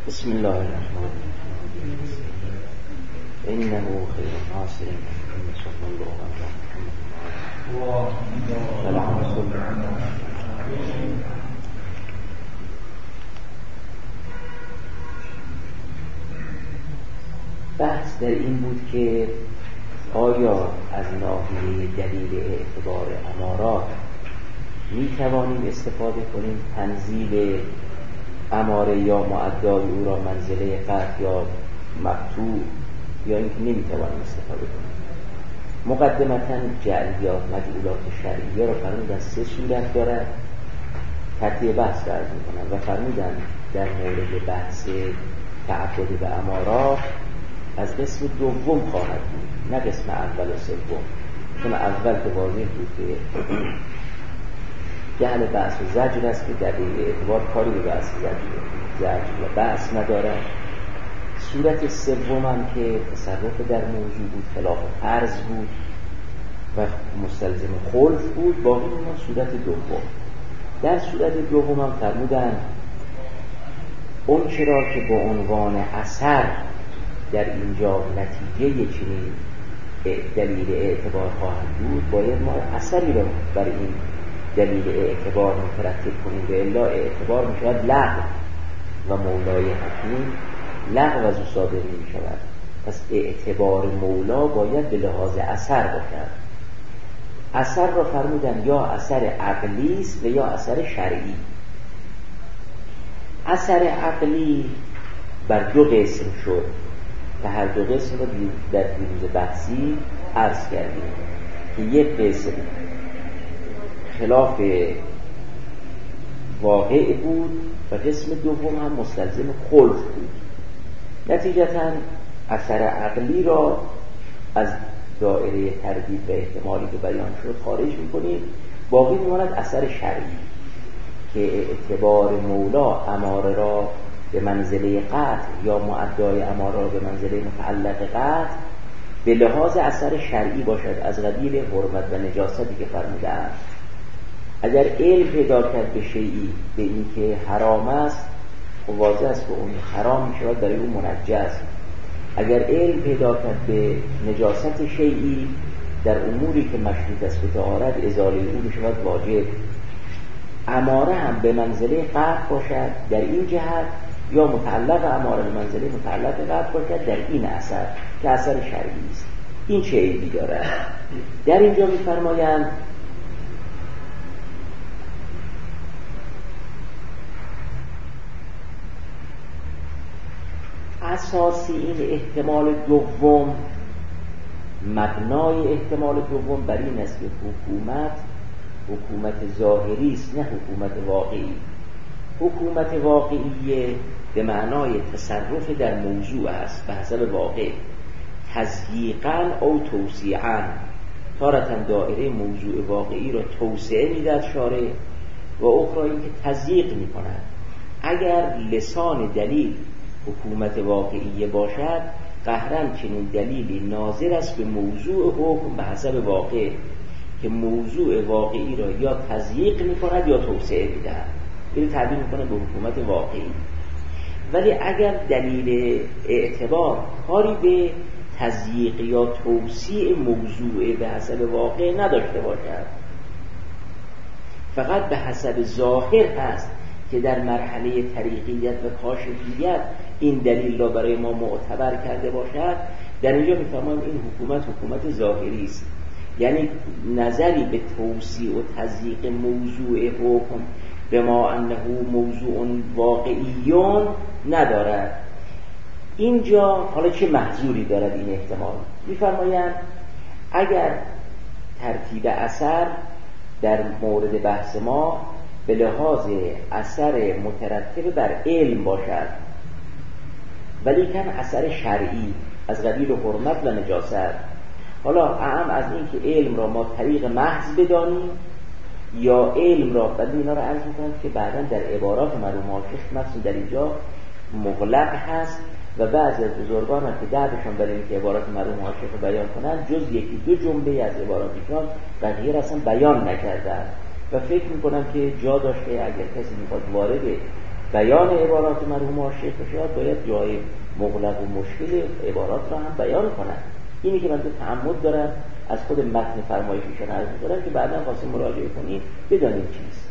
بسم الله الرحمن الرحیم. انه خیر ناصر محمد صلی الله علیه محمد. بحث در این بود که آیا از ناحیه دلیل اعتبار امارات می توانیم استفاده کنیم تنزیل اماره یا معدای او را منزله قطع یا مقطوع، یا اینکه نمی توانیم استفاده کنیم. مقدمتا جعلیات مجعولات شرعیه را فرمودن 3 صورت دارد. ترتیب بحث را عرض می‌کنم و فرمودن در مورد بحث تعبد به امارات از قسم دوم خواهد بود، نه قسم اول و سوم، چون اول که واضح بود که جعل بحث و زجر است که در اعتبار کاری به بحث زجر و بحث ندارد. صورت سوم هم که تصرف در موضوع بود، خلاف عرض بود و مستلزم خلف بود. باقی ما صورت دوم. در صورت دوم هم فرمودن اون چرا که به عنوان اثر در اینجا نتیجه چنین دلیل اعتبار خواهد بود، باید ما اثری را برای این دلیل اعتبار مترتب کنیم، به الا اعتبار می شود لغو و مولای حکیم لغو از او صادر می شود. پس اعتبار مولا باید به لحاظ اثر باشد. اثر را فرمودن یا اثر عقلی است و یا اثر شرعی. اثر عقلی بر 2 قسم شد که هر 2 قسم را در دیروز بحثی عرض کردیم که یک قسم خلاف واقع بود و قسم دوم هم مستلزم خلف بود. نتیجتا اثر عقلی را از دائره تردید و احتمالی که بیان شد خارج می‌کنیم. باقی می‌ماند اثر شرعی که اعتبار مولا اماره را به منزله قطع یا معدای اماره را به منزله متعلق قطع به لحاظ اثر شرعی باشد، از قبیل حرمت و نجاستی که فرمودند. اگر علم پیدا کرد به شیئی به این که حرام است، واضح است که اون حرام می شود، برای اون منجس. اگر علم پیدا کرد به نجاست شیئی در اموری که مشروط است به طهارت، ازاله او می شود واجب. اماره هم به منزله قطع باشد در این جهت، یا متعلق اماره به منزله متعلق قطع باشد در این اثر که اثر شرعی است. این چه عیبی دارد؟ در اینجا می فرمایند اساسی این احتمال دوم، مبنای احتمال دوم بر این است که حکومت ظاهری است، نه حکومت واقعی. حکومت واقعی به معنای تصرف در موضوع است به حسب واقع، تضییقاً او توسیعاً. تارة دائره موضوع واقعی را توسعه میدهد شارع و اخرى این که تضییق میکند. اگر لسان دلیل حکومت واقعی باشد، قهرن چنین دلیلی ناظر است به موضوع حکم به حسب واقع که موضوع واقعی را یا تضییق میکند یا توسعه میدهد، این تعبیر میکنه به حکومت واقعی. ولی اگر دلیل اعتبار کاری به تضییق یا توسیع موضوع به حسب واقع نداشته باشد، فقط به حسب ظاهر هست که در مرحله طریقیت و کاشفیت این دلیل را برای ما معتبر کرده باشد، در اینجا میفهمیم این حکومت ظاهری است، یعنی نظری به توسیع و تضییق موضوع حکم به ما انه موضوع واقعیون ندارد. اینجا حالا چه محظوری دارد این احتمال؟ میفرمایند اگر ترتیب اثر در مورد بحث ما به لحاظ اثر مترتب بر علم باشد، ولی کن اثر شرعی از قبیل حرمت و نجاست، حالا اهم از این که علم را ما طریق محض بدانیم یا علم را، بلکه اینا را عرض میکنم که بعدا در عبارات مرحوم حاشیه مثلا در اینجا مغلق هست و بعضی از بزرگان هم که دعوشان برای اینکه عبارات مرحوم حاشیه رو بیان کنند جز 1-2 جمله از عباراتشان بقیه اصلا بیان نکردند و فکر میکنم که جا داشته اگر کسی میخواد وارد بیان عبارات مرحوم عاشق بشه باید جای مغلق و مشکل عبارات را هم بیان کنند. اینی که من تو تعمد دارم از خود متن فرمایشیشون عرض می‌کنم که بعدا خواستیم مراجعه کنیم بدانیم چیست.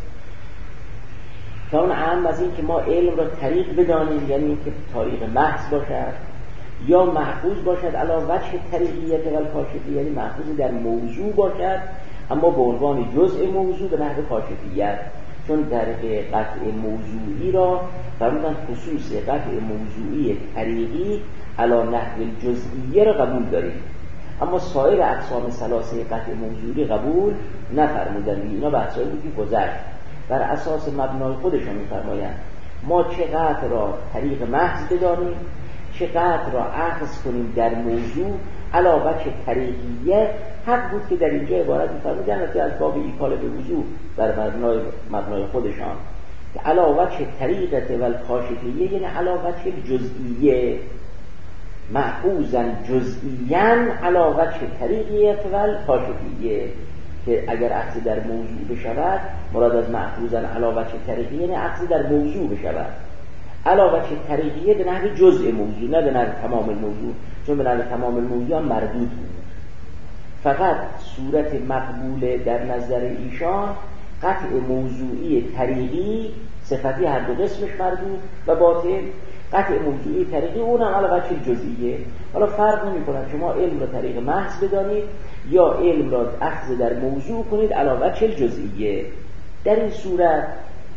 تا اون اهم از این که ما علم را طریق بدانیم، یعنی اینکه طریق محض باشد یا محفوظ باشد علی وجه طریقیت و کاشفیت، یعنی محفوظ در موضوع باشد اما به عنوان جزء موضوع به نحو کاشفیت. چون در قطع موضوعی را فرمودن خصوص قطع موضوعی طریقی علی نحو الجزئیه را قبول داریم، اما سایر اقسام ثلاثه قطع موضوعی قبول نفرمودن. اینا بحثایی بود که گذشت. بر اساس مبنای خودشون می‌فرمایند ما چه قطع را طریق محض بدانیم، چه قطع را اخذ کنیم در موضوع علی وجه طریقیه. حق بود که در اینجا عبارت می‌فرمودن که از باب ایکال به وضوع بر مبنای خودشان که علی وجه طریقت و الکاشفیه، یعنی علی وجه جزئیه، محفوظاً جزئیاً علی وجه طریقیت و الکاشفیه، که اگر اخذ در موضوع بشود مراد از محفوظاً علی وجه طریقیه یعنی اخذ در موضوع بشود. علی وجه طریقیه به نحو جزء موضوع، نه به نحو تمام الموضوع، چون به نحو تمام الموضوع مردود بود. فقط صورت مقبول در نظر ایشان قطع موضوعی طریقی، صفتی هر دو قسمش مردود و باطل، قطع موضوعی طریقی اونم علی وجه جزئیه. حالا فرق نمی‌کنه شما علم را طریق محض بدانید یا علم را اخذ در موضوع کنید علی وجه جزئیه. در این صورت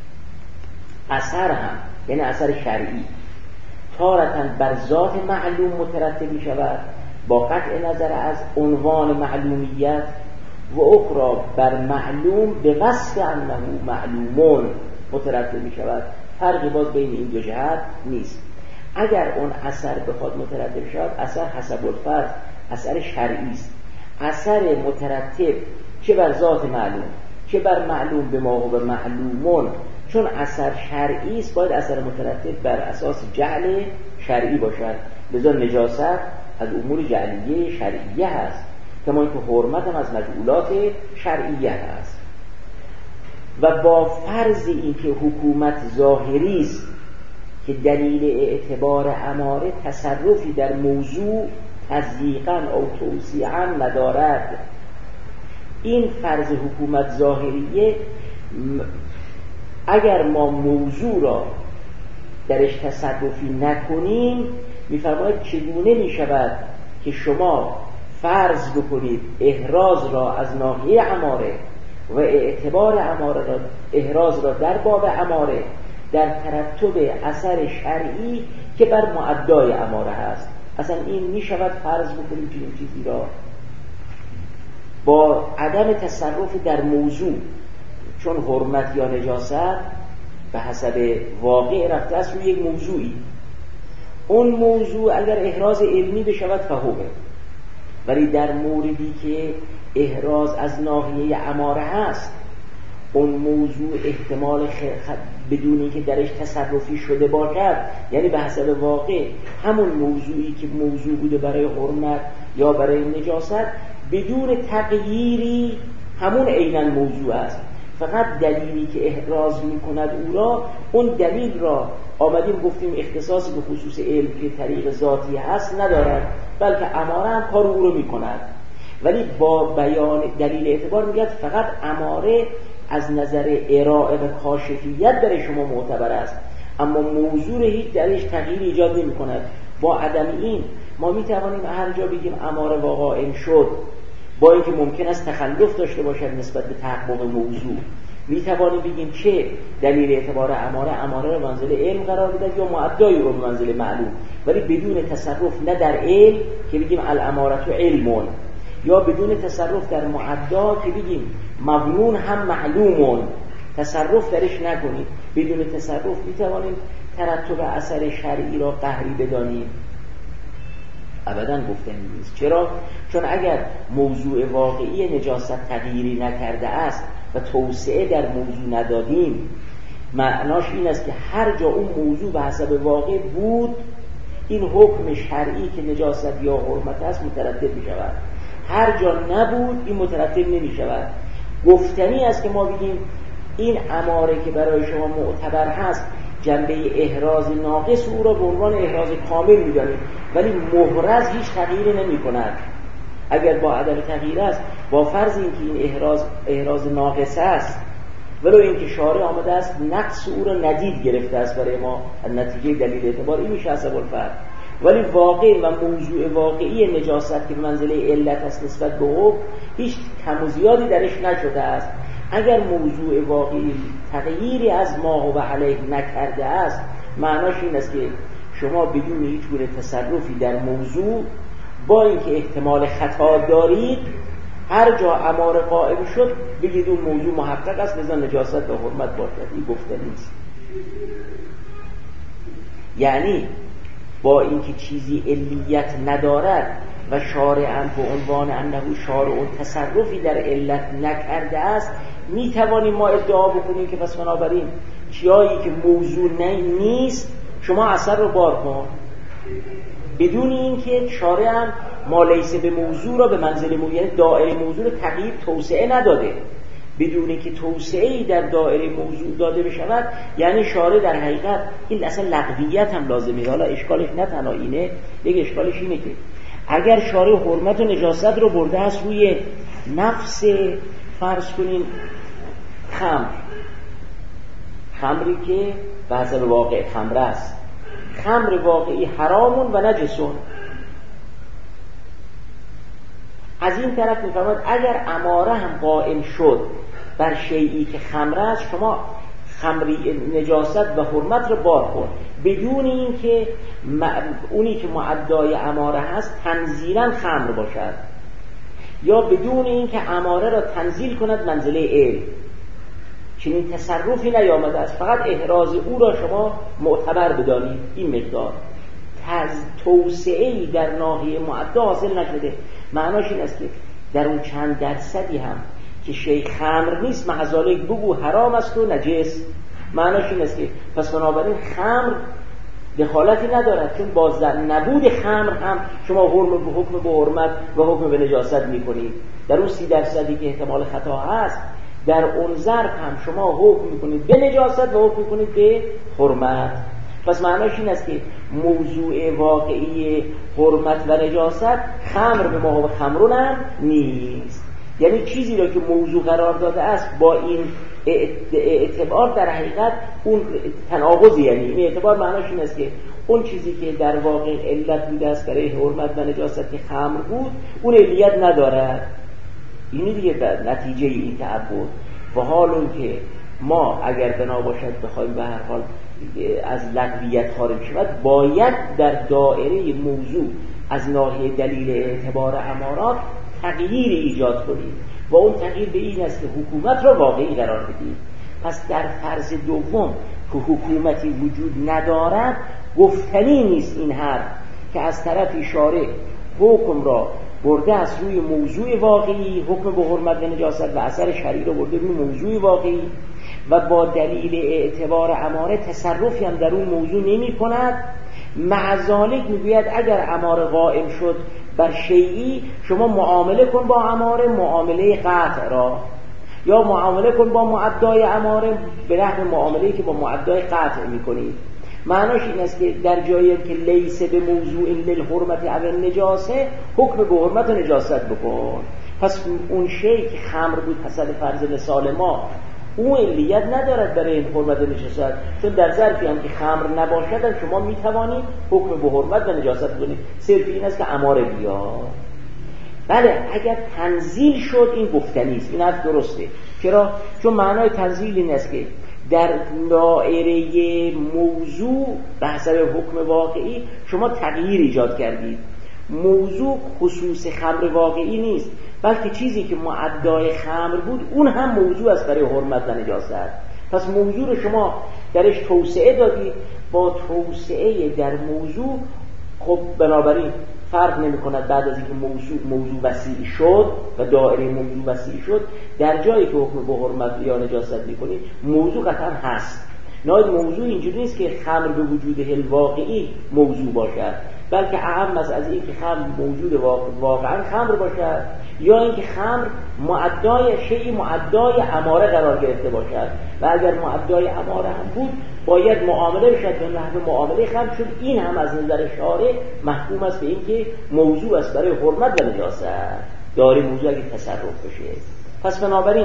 اثر هم یعنی اثر شرعی تارتاً بر ذات معلوم مترتب می شود با قطع نظر از عنوان معلومیت و اخرى بر معلوم به وصف انه معلومون مترتب می شود. فرقی باز بین این دو جهت نیست. اگر اون اثر بخواد مترتب شود، اثر حسب الفرض اثر شرعی است. اثر مترتب چه بر ذات معلوم چه بر معلوم به ما و به معلومون، چون اثر شرعی است باید اثر مترتب بر اساس جعل شرعی باشد. لذا نجاست از امور جعلیه شرعیه هست، کما اینکه حرمت هم از مجعولات شرعیه هست. و با فرض اینکه حکومت ظاهری است که دلیل اعتبار اماره تصرفی در موضوع تضییقاً او توسیعاً ندارد، این فرض حکومت ظاهریه اگر ما موضوع را درش تصرفی نکنیم، می‌فرماید چگونه می‌شود که شما فرض بکنید احراز را از ناحیه اماره و اعتبار اماره را احراز را در باب اماره در ترتب اثر شرعی که بر معدای اماره هست. اصلا این می‌شود فرض بکنیم چنین چیزی را با عدم تصرف در موضوع، چون حرمت یا نجاست به حسب واقع رفته است روی یک موضوعی. اون موضوع اگر احراز علمی بشود فهوه، ولی در موردی که احراز از ناحیه اماره هست، اون موضوع احتمال بدون اینکه درش تصرفی شده باشد، یعنی به حسب واقع همون موضوعی که موضوع بوده برای حرمت یا برای نجاست بدون تغییری همون عیناً موضوع است. فقط دلیلی که احراز می‌کند او را، اون دلیل را آمدیم گفتیم اختصاصی به خصوص علم که طریق ذاتی هست ندارد، بلکه اماره هم کار او رو می‌کند. ولی با بیان دلیل اعتبار میگه فقط اماره از نظر ارائه و کاشفیت برای شما معتبر است، اما موضوع هیچ درش تغییر ایجاد نمی‌کند. با عدم این ما می‌توانیم هر جا بگیم اماره واقع شد، با اینکه ممکن است تخلف داشته باشد نسبت به تحقق موضوع، می‌توانیم بگیم چه دلیل اعتبار اماره را منزل علم قرار بدهد یا معدای رو منزل معلوم، ولی بدون تصرف نه در علم که بگیم الامارة علمون، یا بدون تصرف در معدا که بگیم مظنون هم معلومون، تصرف درش نکنیم. بدون تصرف می‌توانیم ترتب اثر شرعی را قهری بدانیم؟ ابداً گفتنی نیست. چرا؟ چون اگر موضوع واقعی نجاست تغییری نکرده است و توسعه در موضوع ندادیم، معناش این است که هر جا اون موضوع به حسب واقع بود، این حکم شرعی که نجاست یا حرمت است مترتب می شود. هر جا نبود این مترتب نمی شود. گفتنی است که ما بگیم این اماره که برای شما معتبر هست جنبه احراز ناقص او را به عنوان احراز کامل می‌دانیم، ولی محرز هیچ تغییری نمی‌کند. اگر با عدم تغییر است، با فرض اینکه این احراز ناقص است، ولو اینکه شارع آمده است نقص او را ندید گرفته است برای ما نتیجه دلیل اعتبار، این میشه حسب الفرض، ولی واقع و موضوع واقعی نجاست که به منزله علت است نسبت به حکم هیچ کم و زیادی درش نشده است. اگر موضوع واقعی تغییری از ما و علیه نکرده است، معناش این است که شما بدون هیچ گونه تصرفی در موضوع، با اینکه احتمال خطا دارید، هر جا اماره قائم شد بگید اون موضوع محقق است، لذا نجاست و حرمت باشد. این گفته نیست. یعنی با اینکه چیزی علیت ندارد و شارعاً به عنوان انه شارع تصرفی در علت نکرده است، می توانیم ما ادعا بکنیم که پس بنابراین چیزی که موضوع نیست شما اثر رو بار کن، بدون اینکه شارعاً ما لیس به موضوع را به منزله موضوع، یعنی دائره موضوع رو تغییر توسعه نداده، بدون اینکه توسعه‌ای در دائره موضوع داده بشود، یعنی شارع در حقیقت این اصلا لغویت هم لازمه. حالا اشکالش نه تنها اینه، یک اشکالش اینه که اگر شارع حرمت و نجاست رو برده است روی نفس، فرض کنین خمری که به حسب واقع خمر است، خمر واقعی حرامون و نجسون، از این طرف میفرماید اگر اماره هم قائم شد بر شیئی که خمر است، شما خمری نجاست و حرمت رو بار کن، بدون اینکه اونی که معدای اماره هست تنزیلاً خمر باشد، یا بدون اینکه اماره را تنزیل کند منزله علم. چنین تصرفی نیامده است، فقط احراز او را شما معتبر بدانید. این مقدار توسعه‌ای در ناحیه معدا حاصل نشده. معناش این است که در اون چند درصدی هم که شیء خمر نیست، معذالک بگو حرام است و نجس، معناش این است که پس بنابراین خمر دخالتی ندارد، چون با نبود خمر هم شما حکم به حرمت و حکم به نجاست میکنید. در اون 30% که احتمال خطا هست، در اون ظرف هم شما حکم میکنید به نجاست و حکم میکنید به حرمت. پس معناش این است که موضوع واقعی حرمت و نجاست خمر به ما و خمرون هم نیست. یعنی چیزی را که موضوع قرار داده است با این اعتبار در حقیقت اون تناقضی، یعنی این اعتبار معناش این است که اون چیزی که در واقع علت بوده است برای حرمت و نجاست که خمر بود، اون علیت ندارد. اینی دیگه در نتیجه این تعبد. و حال اون که ما اگر بنا باشد بخوایم به هر حال از لغویت خارج شود، باید در دائره موضوع از ناحیه دلیل اعتبار امارات تغییر ایجاد کنیم و اون تغییر به این است که حکومت را واقعی قرار بدیم. پس در فرض دوم که حکومتی وجود ندارد، گفتنی نیست این حرف که از طرف شارع حکم را برده از روی موضوع واقعی، حکم به حرمت و نجاست و اثر شرعی را برده روی موضوع واقعی و با دلیل اعتبار اماره تصرفی هم در اون موضوع نمی کند. معذالک میگوید اگر اماره قائم شد بر شیئی، شما معامله کن با اماره معامله قطع را، یا معامله کن با معدای اماره به نحو معامله‌ای که با معدای قطع میکنید. معناش این است که در جایی که لیس به موضوع للحرمت او النجاسه، حکم به حرمت و نجاست بکن. پس اون شیء که خمر بود حسب فرض مثال ما، اون علیت ندارد برای این حرمت و نجاست، چون در ظرفی هم که خمر نباشد شما میتوانید حکم به حرمت و نجاست بکنید. صرف این است که اماره بیاد. بله اگر تنزیل شد این گفتنی است، این حرف درسته. چرا؟ چون معنای تنزیل این است که در دائره موضوع به حسب حکم واقعی شما تغییر ایجاد کردید. موضوع خصوص خمر واقعی نیست، بلکه چیزی که معدای خمر بود اون هم موضوع است برای حرمت و نجاست. پس موضوع رو شما درش توسعه دادید. با توسعه در موضوع خب بنابراین فرق نمی کند بعد از اینکه موضوع وسیع شد و دائره موضوع وسیع شد، در جایی که حکم به حرمت یا نجاست میکنید موضوع قطعا هست. نهایت موضوع اینجوری نیست که خمر به وجود واقعی موضوع باشد، بلکه اهم از این که خمر موجود واقعا خمر باشد، یا اینکه خمر معدای شیء معدای اماره قرار گرفته باشد. و اگر معدای اماره هم بود باید معامله بشد به نحو معامله خمر، چون این هم از نظر شارع محکوم است به اینکه موضوع است برای حرمت و نجاست، داره موضوع اگه تصرف بشه. پس بنابراین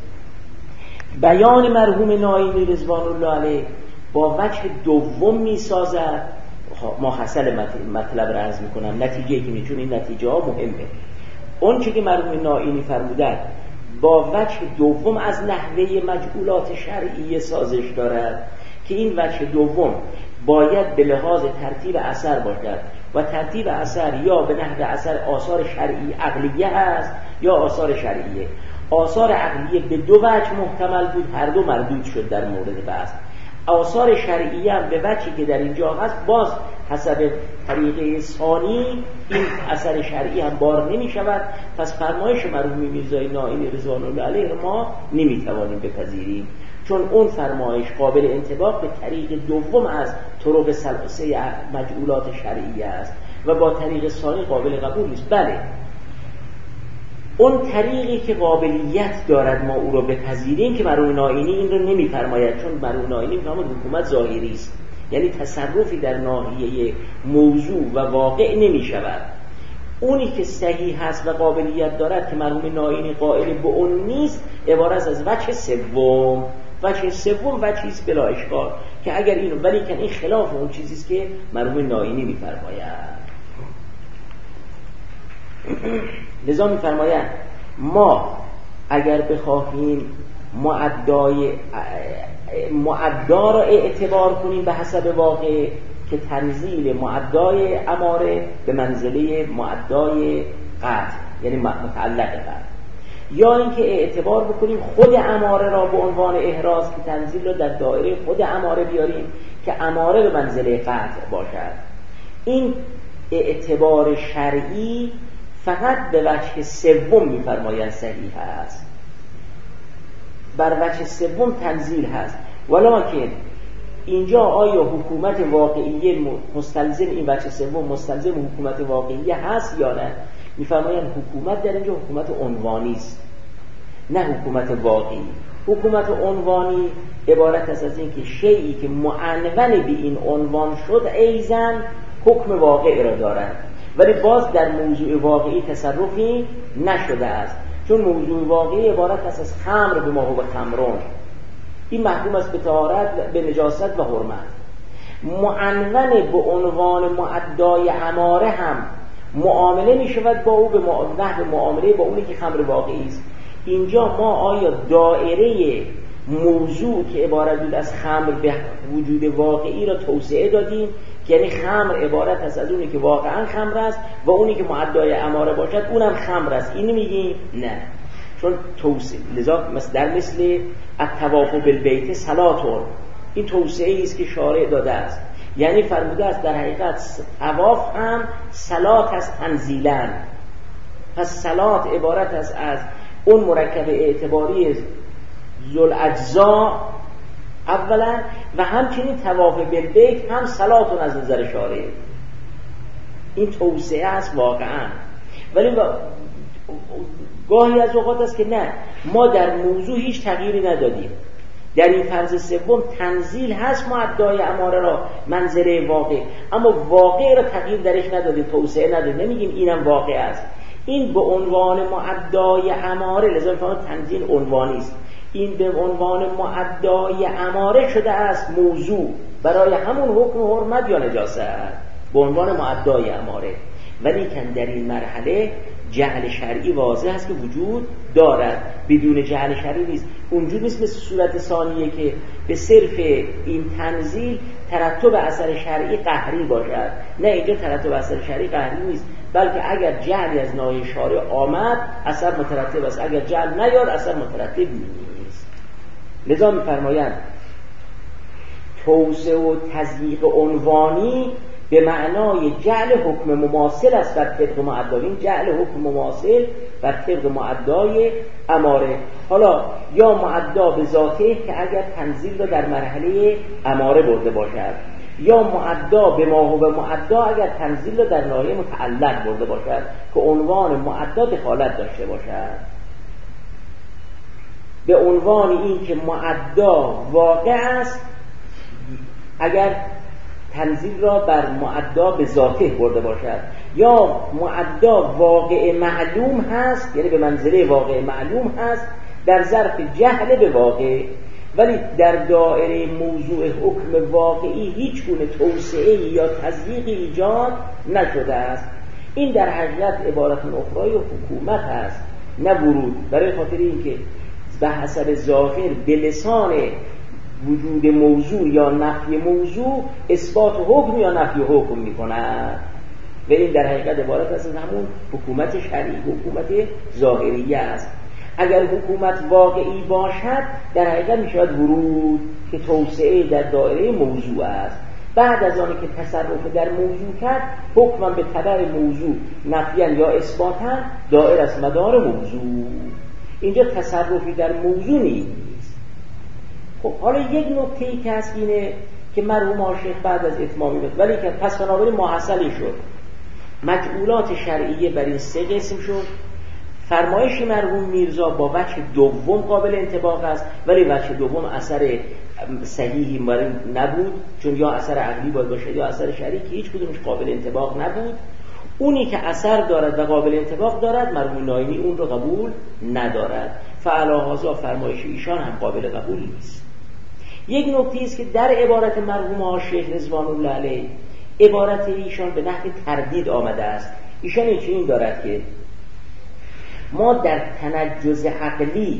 بیان مرحوم ناینی رضوان الله علیه با وجه دوم میسازد. ما حاصل مطلب را عرض میکنم، نتیجه که چون این نتیجه ها مهمه. اون چه که مرحوم ناینی فرمودند با وجه دوم از نحوه مجعولات شرعیه سازش دارد که این وجه دوم باید به لحاظ ترتیب اثر باشد و ترتیب اثر یا به نحو اثر آثار شرعی عقلیه هست یا آثار شرعیه. آثار عقلیه به دو وجه محتمل بود، هر دو مردود شد در مورد بحث. آثار شرعیه هم به وجهی که در اینجا هست باز حسب طریقه ثانی این اثر شرعی هم بار نمی شود. پس فرمایش مرحوم میرزای ناینی رضوان الله علیه ما نمی توانیم بپذیریم، چون اون فرمایش قابل انطباق به طریق دوم از طرق سلسله مجعولات شرعیه است و با طریق ثانی قابل قبول نیست. بله اون طریقی که قابلیت دارد ما او رو بپذیریم که مرحوم ناینی این رو نمی‌فرماید، چون مرحوم ناینی می‌فرماید حکومت ظاهری است، یعنی تصرفی در ناحیه موضوع و واقع نمی‌شود. اونی که صحیح هست و قابلیت دارد که مرحوم ناینی قائل به اون نیست عبارت از وجه سوم. وجه سوم وجهی است بلا اشکال که اگر اینو، ولی که این خلاف اون چیزی است که مرحوم ناینی می‌فرماید. لذا می‌فرمایند ما اگر بخواهیم معدا را اعتبار کنیم به حسب واقع که تنزیل معدای اماره به منزله معدای قطع یعنی متعلق قطع، یا اینکه اعتبار بکنیم خود اماره را به عنوان احراز که تنزیل را در دایره خود اماره بیاریم که اماره به منزله قطع باشد. این اعتبار شرعی فقط به وجه سوم می‌فرمایند صحیح است، بر وجه سوم تنزیل هست. ولکن اینجا آیا حکومت واقعیه مستلزم این وجه سوم مستلزم حکومت واقعیه هست یا نه؟ می‌فرمایند حکومت در اینجا حکومت عنوانی است نه حکومت واقعی. حکومت عنوانی عبارت است از این که شیئی که معنون به این عنوان شد ایضاً حکم واقع را دارد، ولی باز در موضوع واقعی تصرفی نشده است، چون موضوع واقعی عبارت است از خمر به ما هو خمرون، این محکوم است به طهارت، به نجاست و حرمت. معنون به عنوان معدای اماره هم معامله می شود با او به نحو معامله با اونی که خمر واقعی است. اینجا ما آیا دایره موضوع که عبارت بود از خمر به وجود واقعی را توسعه دادیم، یعنی خمر عبارت است از اونی که واقعا خمر است و اونی که معدای اماره باشد اونم خمر است، این میگیم نه، چون توسعه. لذا در مثل الطواف بالبیت صلاتون، این توسعه است که شارع داده است، یعنی فرموده است در حقیقت طواف هم صلات است تنزیلا. پس صلات عبارت است از اون مرکب اعتباری ذوالأجزا اولا و همچنین طواف بالبیت هم صلاتون از نظر شارع. این توسعه است واقعا، ولی گاهی از اوقات است که نه، ما در موضوع هیچ تغییری ندادیم. در این فرض سوم تنزیل هست معدای اماره را منزله واقع، اما واقع را تغییر درش ندادیم، توسعه ندادیم، نمیگیم اینم واقع است. این به عنوان معدای اماره، لذا می‌فهمید تنزیل عنوانی است، این به عنوان معدای اماره شده است موضوع برای همون حکم حرمت یا نجاست به عنوان معدای اماره. ولی که در این مرحله جعل شرعی واضح است که وجود دارد، بدون جعل شرعی نیست. اونجور نیست مثل صورت ثانیه که به صرف این تنزیل ترتب اثر شرعی قهری باشد. نه، اینجا ترتب اثر شرعی قهری نیست، بلکه اگر جعلی از ناحیه شارع آمد اثر مترتب است، اگر جعل نیاد اثر مترتب نیست. لذا می‌فرمایند توسعه و تضییق عنوانی به معنای جعل حکم مماثل است بر طبق معدای، این جعل حکم مماثل بر طبق معدای اماره. حالا یا معدا به ذاته که اگر تنزیل را در مرحله اماره برده باشد، یا معدا به ما هو معدا اگر تنزیل را در ناحیه متعلق برده باشد که عنوان معدا دخالت داشته باشد. به عنوان این که معدا واقع است اگر تنزیل را بر معدا به ذاته برده باشد، یا معدا واقع معلوم هست، یعنی به منزله واقع معلوم هست در ظرف جهل به واقع، ولی در دایره موضوع حکم واقعی هیچ گونه توسعه یا تضییقی ایجاد نشده است. این در حقیقت عبارت اخرای حکومت است، نه ورود، برای خاطر اینکه به حسب ظاهر به لسان وجود موضوع یا نفی موضوع اثبات حکم یا نفی حکم می‌کند و این در حقیقت عبارت است از همون حکومت شرعی، حکومت ظاهریه است. اگر حکومت واقعی باشد در حقیقت میشود ورود که توسعه در دایره موضوع است. بعد از آنه که تصرف در موضوع کرد، حکم به تبع موضوع نفیاً یا اثباتاً دائر از مدار موضوع. اینجا تصرفی در موضوع نیست. خب حالا یک نکته‌ای که هست اینه که مرحوم آشیخ بعد از اتمامی بود، ولی که پس بنابراین محصلی شد. مجعولات شرعیه بر این سه قسم شد. فرمایش مرحوم میرزا با وجه دوم قابل انطباق است، ولی وجه دوم اثر صحیحی بر نبود، چون یا اثر عقلی باید باشه یا اثر شرعی که هیچ کدومش قابل انطباق نبود. اونی که اثر دارد و قابل انطباق دارد مرحوم ناینی اون رو قبول ندارد. فعلاهذا فرمایش ایشان هم قابل قبول نیست. یک نکته است که در عبارت مرحوم آشیخ رضوان الله علیه عبارت ایشان به نحو تردید آمده است. ایشان این دارد که ما در تنجز عقلی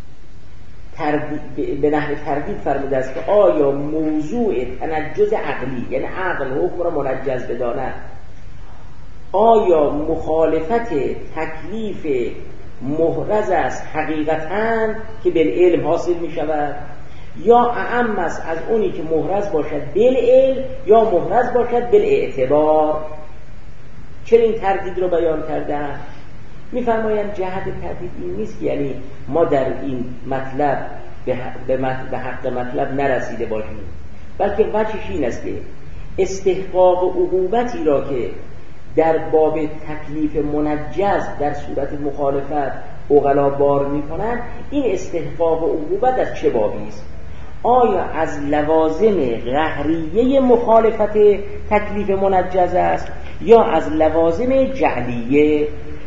به نحو تردید فرموده است که آیا موضوع تنجز عقلی، یعنی عقل حکم را منجز بداند، آیا مخالفت تکلیف محرز است حقیقتاً که بالعلم حاصل می شود، یا اعم است از اونی که محرز باشد بالعلم یا محرز باشد بالاعتبار. چرا این تردید رو بیان کردن؟ می‌فرمایند جهت تردید این نیست که یعنی ما در این مطلب به حق مطلب نرسیده باشیم، بلکه وجهش این است که استحقاق عقوبتی را که در باب تکلیف منجز در صورت مخالفت عقلا بار می‌کنند، این استحقاق عقوبت از چه بابی است؟ آیا از لوازم قهریه مخالفت تکلیف منجز است یا از لوازم جعلیه؟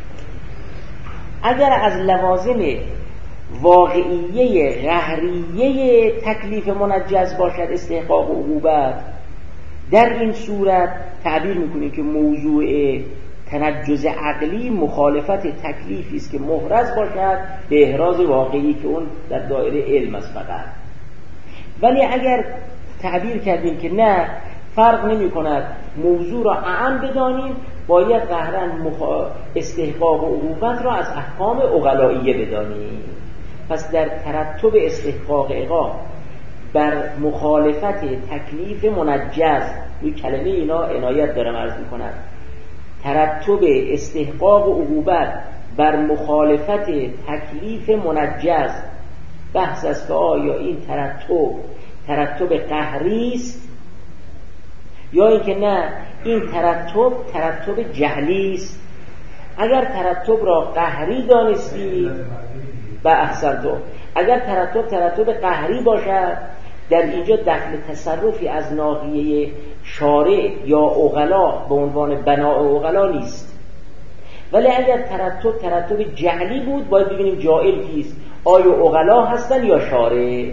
اگر از لوازم واقعیه قهریه تکلیف منجز باشد استحقاق عقوبت، در این صورت تعبیر میکنیم که موضوع تنجز عقلی مخالفت تکلیفی است که محرز باشد به احراز واقعی که اون در دایره علم است فقط. ولی اگر تعبیر کردیم که نه، فرق نمی کند، موضوع را اعم بدانیم، باید قهرن استحقاق و عقوبت را از احکام عقلائیه بدانیم. پس در ترتب استحقاق عقاب بر مخالفت تکلیف منجز، این کلمه اینا عنایت دارم عرض می کند، ترتب استحقاق و عقوبت بر مخالفت تکلیف منجز، بحث است که آیا این ترتب قهری است یا اینکه نه این ترتب جهلی است. اگر ترتب را قهری دانستی به احسن تو، اگر ترتب قهری باشد در اینجا دخل تصرفی از ناحیه شارع یا عقلا به عنوان بناء عقلا نیست. ولی اگر ترتب جهلی بود باید ببینیم جاهل کیست، آیا عقلا هستن یا شارع.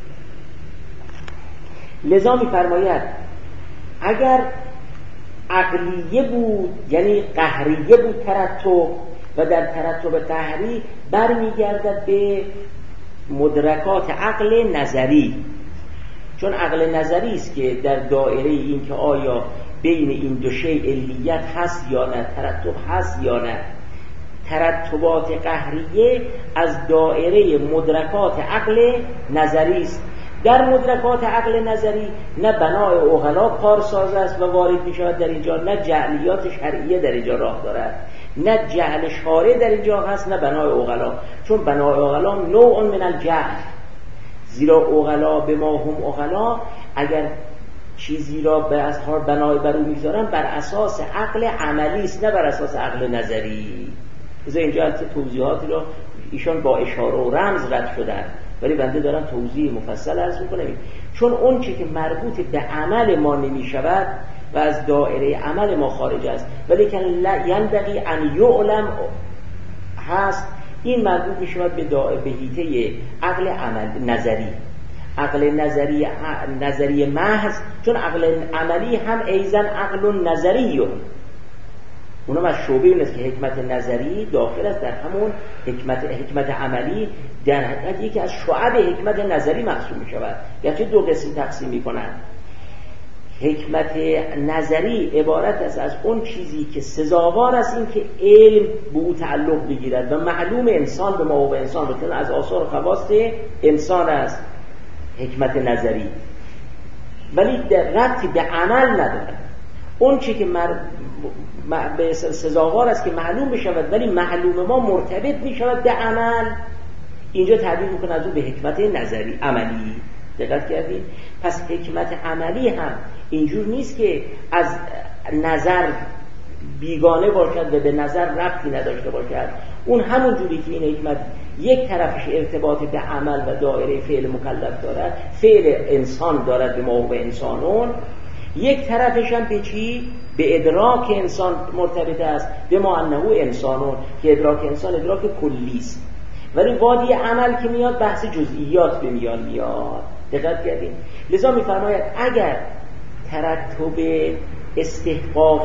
لذا می‌فرماید اگر عقلیه بود یعنی قهریه بود ترتب، و در ترتب قهری برمیگردد به مدرکات عقل نظری، چون عقل نظری است که در دایره این که آیا بین این دو شیء علیت هست یا نه، ترتب هست یا نه. ترتبات قهریه از دایره مدرکات عقل نظری است. در مدرکات عقل نظری نه بنای عقلا کارساز است و وارد می شود در اینجا، نه جعلیات شرعیه در اینجا راه دارد، نه جعل شارع در اینجا هست، نه بنای عقلا، چون بنای عقلا نوع من الجعل، زیرا عقلا به ما هم عقلا اگر چیزی را به اظهار بنای بر او میذارن بر اساس عقل عملی است، نه بر اساس عقل نظری. مثلا اینجا از توضیحاتی رو ایشان با اشاره و رمز رد شدن، ولی بنده دارم توضیح مفصل عرض میکنم. چون اون چی که مربوط به عمل ما نمی شود و از دایره عمل ما خارج است ولی که ینبغی ان یعلم هست، این مربوط می شود به حیطه عقل نظری. عقل نظری محض، چون عقل عملی هم ایزن عقل نظری، اونم از شعبه این است که حکمت نظری داخل است در همون حکمت عملی، در حقیقت یکی از شعب حکمت نظری محسوب می شود، گرچه دو قسم تقسیم می کنند. حکمت نظری عبارت است از اون چیزی که سزاوار است این که علم به او تعلق بگیرد و معلوم انسان به ما و انسان بکنه، از آثار و خواص انسان است حکمت نظری، ولی ربطی به عمل ندارد. اون چی که به سزاوار است که معلوم بشود ولی معلوم ما مرتبط میشود به عمل، اینجا تعبیر میکنه از اون به حکمت نظری عملی. دقت کردید؟ پس حکمت عملی هم اینجور نیست که از نظر بیگانه باشد و به نظر ربطی نداشته باشد. اون همون جوری که این حکمت یک طرفش ارتباط به عمل و دایره فعل مکلف دارد، فعل انسان دارد به ما و به انسانون، یک طرفش هم به چی؟ به ادراک انسان مرتبط است، به ما انه انسانون، که ادراک انسان ادراک کلی است. ولی وادی عمل که میاد بحث جزئیات به میان میاد. دقت کردین؟ لذا میفرماید اگر ترتب استحقاق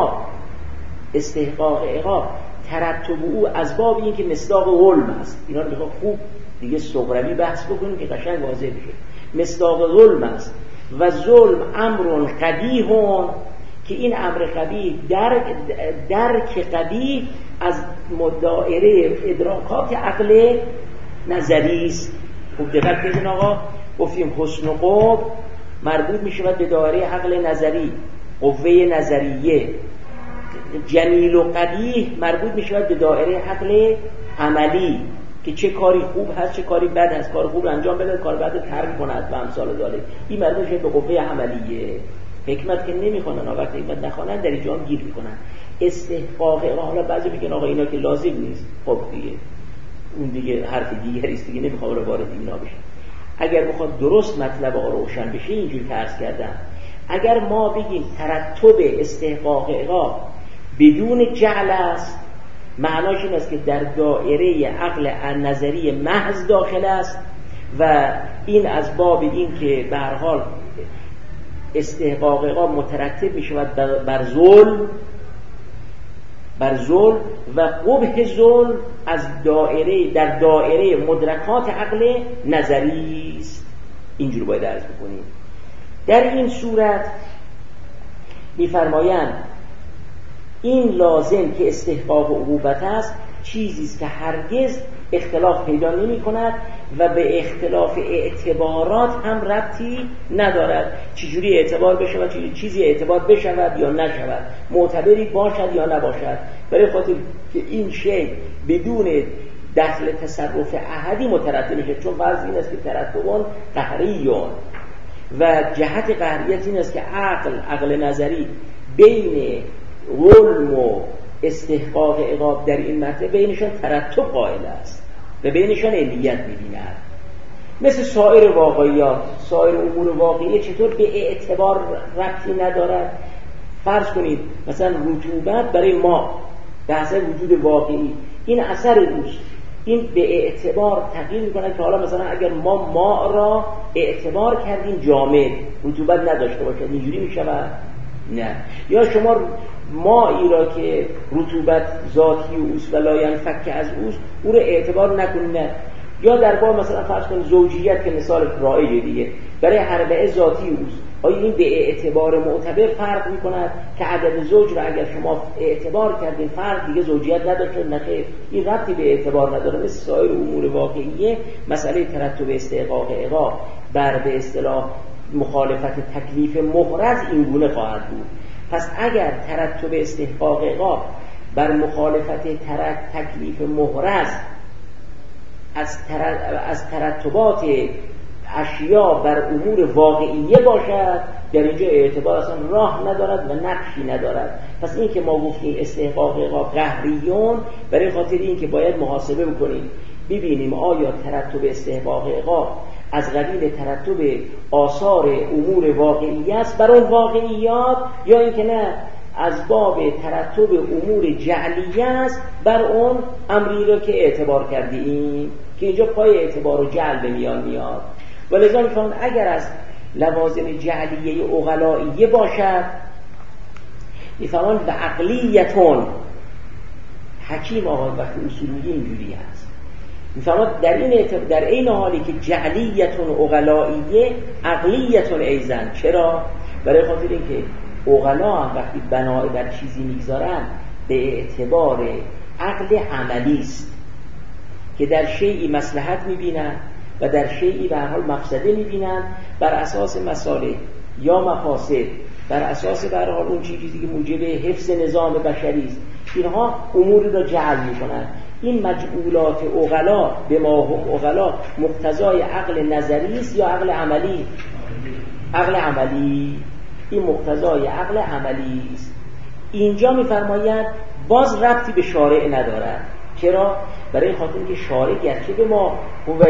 عقاب ترتب او از باب این که مصداق ظلم است، اینا رو بخواد خوب دیگه صغروی بحث بکنیم که قشنگ واضح بشه. مصداق ظلم است و ظلم امر قبیح، که این امر قبیح درک قبیح از دایره ادراکات عقل نظری است. خوب دقت کنید آقا، گفتیم حسن و قبح مربوط می شود به دایره عقل نظری، قوه نظریه. جمیل و قبیح مربوط می شود به دایره عقل عملی، که چه کاری خوب هست چه کاری بد هست، کار خوب انجام بده کار بد ترک کند و امثال ذالک. این مربوط میشه به قوه عملیه. حکمت که نمیخونن، وقتی حکمت نخونن در اینجا هم گیر میکنن. استحقاق حالا بعضی میگن آقا اینا که لازم نیست، خب دیگه اون دیگه حرف دیگری است دیگه، نمیخوام رو وارد اینا بشم. اگر بخواد درست مطلب آقا روشن بشه اینجوری که عرض کردم، اگر ما بگیم ترتب استحقاق عقاب بدون جعل است، معناش این است که در دایره عقل نظری محض داخل است و این از باب این که به هر حال استحقاق عقاب مترتب می شود بر ظلم و قبح ظلم از در دایره مدرکات عقل نظری است. اینجور باید عرض بکنیم. در این صورت می‌فرمایند این لازم که استحقاق عقوبت است چیزی است که هرگز اختلاف پیدا نمی کند و به اختلاف اعتبارات هم ربطی ندارد. چجوری اعتبار بشود، چیزی اعتبار بشود یا نشود، معتبری باشد یا نباشد، برای خاطر که این شی بدون دخل تصرف احدی مترتب میشه. چون فرض این است که ترتبان قهریون و جهت قهریت این است که عقل نظری بین علم و استحقاق عقاب در این مرتبه بینشان ترتب قائل است و بینشان علیت می‌بیند. مثل سایر واقعیات، سایر امور واقعی چطور به اعتبار ربطی ندارد. فرض کنید مثلا رطوبت برای ما به اثر وجود واقعی این اثر اوست، این به اعتبار تغییر می‌کند که حالا مثلا اگر ما ماء را اعتبار کردیم جامد، رطوبت نداشته باشد، اینجوری می‌شود؟ نه. یا شما مائی را که رطوبت ذاتی اوست و لا ینفک از اوست او را اعتبار نکنید. نه. یا در باب مثلا فرض کنید زوجیت که مثال رایجه دیگه، برای اربعه ذاتی اوست، آیا این به اعتبار معتبر فرق می‌کند که عدد زوج را اگر شما اعتبار کردین فرق دیگه زوجیت نداشته؟ نخیر، این ربطی به اعتبار نداره. مثل سایر امور واقعیه مسئله ترتب استحقاق عقاب بر به اصطلاح مخالفت تکلیف محرز این گونه خواهد بود. پس اگر ترتب استحقاق عقاب بر مخالفت تکلیف محرز از ترتبات اشیا بر امور واقعیه باشد، در اینجا اعتبار اصلا راه ندارد و نقشی ندارد. پس این که ما گفتیم استحقاق عقاب قهریون، برای خاطر این که باید محاسبه بکنیم ببینیم آیا ترتب استحقاق عقاب از قبیل ترتب آثار امور واقعی است بر اون واقعیات، یا اینکه نه از باب ترتب امور جعلیه است بر اون امری را که اعتبار کردیم، که اینجا پای اعتبار و جعل به میان میاد. ولذا میفهمون اگر از لوازم جعلیه عقلائیه باشد، میفهمون و عقلیتون حکیم آقای وقتی اصولیه اینجوری هست، میفهمون در این حالی که جعلیتون عقلائیه عقلیتون ایزن. چرا؟ برای خاطر اینکه عقلا هم وقتی بنای بر چیزی میگذارن به اعتبار عقل عملی است که در شیئی مصلحت میبینن و در شیئی به هر حال مفسده میبینن، بر اساس مصالح یا مفاسد، بر اساس به هر حال اون چیزی که موجب حفظ نظام بشری است، اینها اموری را جعل میکنن. این مجعولات عقلا به ما عقلا مقتضای عقل نظری است یا عقل عملی؟ عقل عملی. این مقتضای عقل عملی است. اینجا میفرمایند باز ربطی به شارع ندارد. چرا؟ برای خاطر اینکه شارع گرچه به ما هو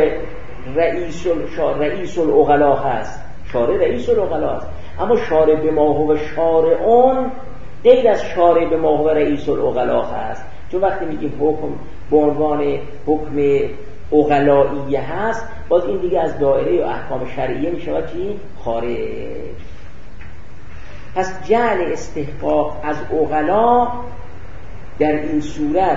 رئیس العقلا هست، شارع رئیس العقلا هست، اما شارع به ما هو شارعون غیر از شارع به ما هو رئیس العقلا هست. چون وقتی میگیم حکم به عنوان حکم عقلائیه هست، باز این دیگه از دایره و احکام شرعیه میشود چی؟ خارج. پس جعل استحقاق از عقلا در این صورت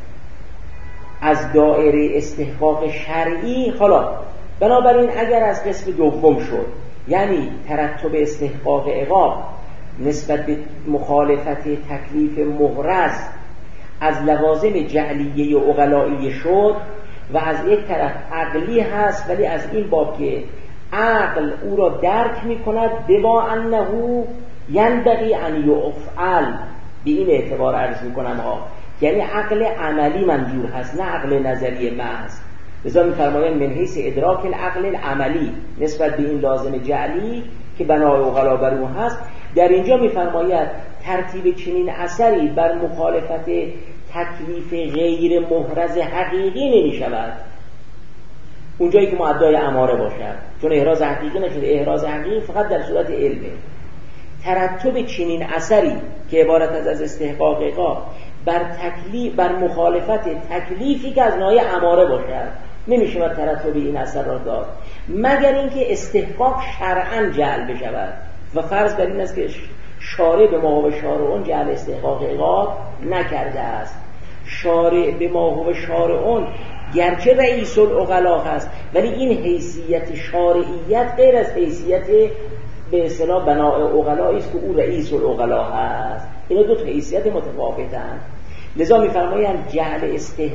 از دایره استحقاق شرعی، حالا بنابراین اگر از قسم دوم شد، یعنی ترتب استحقاق عقاب نسبت به مخالفت تکلیف محرز از لوازم جعلیه و عقلائیه شد و از یک طرف عقلی هست، ولی از این باب که عقل او را درک می کند بما انه ینبغی ان یفعل، به این اعتبار عرض می کنم ها، یعنی عقل عملی منظور هست نه عقل نظری محض. لذا می فرمایند من حیث ادراک العقل العملی نسبت به این لازم جعلی که بنای عقلا بر او هست، در اینجا می فرماید ترتیب چنین اثری بر مخالفت تکلیف غیر محرز حقیقی نمی شود اونجایی که مؤدای اماره باشد، چون احراز حقیقی نشده. احراز حقیقی فقط در صورت علمه. ترتب چنین اثری که عبارت از استحقاق عقاب بر مخالفت تکلیفی که از ناحیه اماره باشد نمیشه و ترتب این اثر را داد مگر اینکه استحقاق شرعاً جعل بشود. و فرض بر این است که شارع به ما و شارعون جعل استحقاق عقاب نکرده است. شارع به ما و شارعون گرچه رئیس العقلا هست، ولی این حیثیت شارعیت غیر از حیثیت به اصطلاح بناء عقلایی است که او رئیس العقلا هست. اینا دو تا حیثیت متفاوتند. لذا می‌فرمایند جعل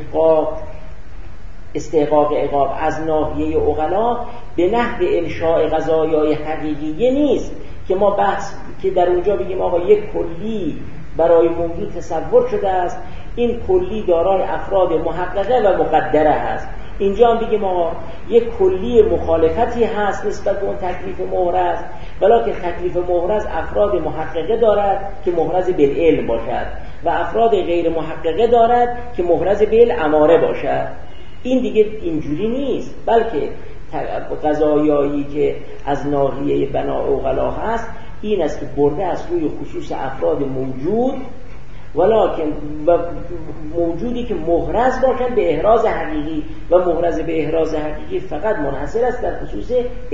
استحقاق عقاب از ناحیه عقلا به نحو انشاء قضایای حقیقیه نیست که ما بحث که در اونجا بگیم آقا یک کلی برای موجود تصور شده است، این کلی دارای افراد محققه و مقدره هست. اینجا هم بگیم آقا یک کلی مخالفتی هست نسبت به اون تکلیف محرز، ولکن تکلیف محرز افراد محققه دارد که محرز بالعلم باشد و افراد غیر محققه دارد که محرز بالاماره باشد. این دیگه اینجوری نیست، بلکه قضایایی که از ناحیه بناء عقلا هست این است که برده از روی خصوص افراد موجود، ولکن موجودی که محرز باشن به احراز حقیقی، و محرز به احراز حقیقی فقط منحصر است در خصوص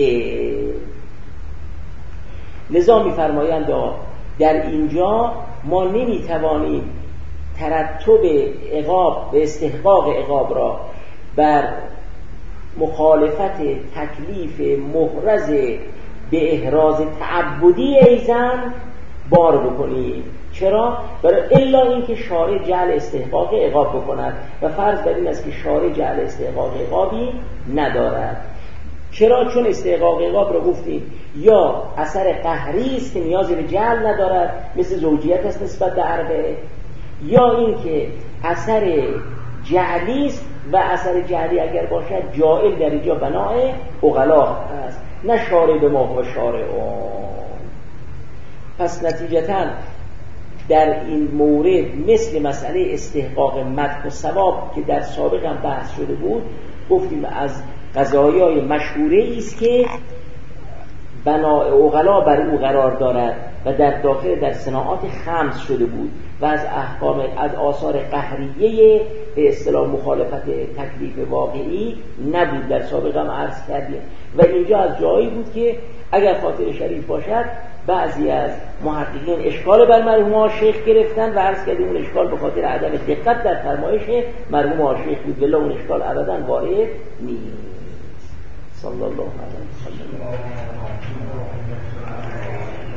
لذا می‌فرمایند در اینجا ما نمی‌توانیم ترتب عقاب به استحقاق عقاب را بر مخالفت تکلیف محرز به احراز تعبدی ایزن بار بکنیم. چرا؟ برای الا اینکه شارع جعل استحقاق عقاب بکند و فرض بر این است که شارع جعل استحقاق عقابی ندارد. چرا؟ چون استحقاق عقاب رو گفتیم یا اثر قهری است که نیازی به جعل ندارد مثل زوجیت است نسبت به اربعه، یا اینکه اثر جعلی است و اثر جعلی اگر باشد جائل در اینجا بناء عقلا است، نه شارع به ما و شارعون. پس نتیجتاً در این مورد مثل مسئله استحقاق مدح و ثواب که در سابق هم بحث شده بود، گفتیم از قضایای مشهوره است که بناء عقلا بر او قرار دارد و در داخل در صناعات خمس شده بود و از احکام از آثار قهریه به اصطلاح مخالفت تکلیف واقعی نبود. در سابق هم عرض کردیم و اینجا از جایی بود که اگر خاطر شریف باشد بعضی از محققین اشکال بر مرحوم آشیخ گرفتن و عرض کردیم اون اشکال به خاطر عدم دقت در فرمایش مرحوم آشیخ بود، ولی اون اشکال ابدا وارد نیست. صلی الله علیه و سلم.